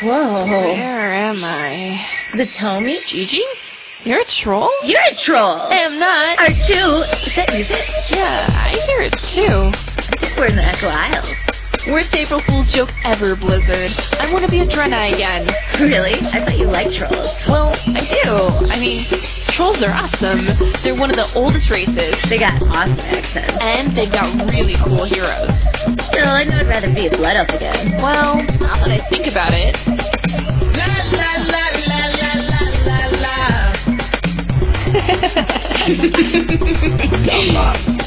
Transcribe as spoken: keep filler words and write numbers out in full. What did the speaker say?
Whoa. Where am I? The Tommy? Gigi? You're a troll? You're a troll. I am not. Are two. Is that music? Yeah, I hear it too. I think we're in the Echo Isles. Worst April Fool's joke ever, Blizzard. I want to be a Draenei again. Really? I thought you liked trolls. Well, I do. I mean, trolls are awesome. They're one of the oldest races. They got awesome accents. And they've got really cool heroes. Still, I know I'd rather be a Blood Elf again. Well, now that I think about it... La la la la la la la la. Dumb.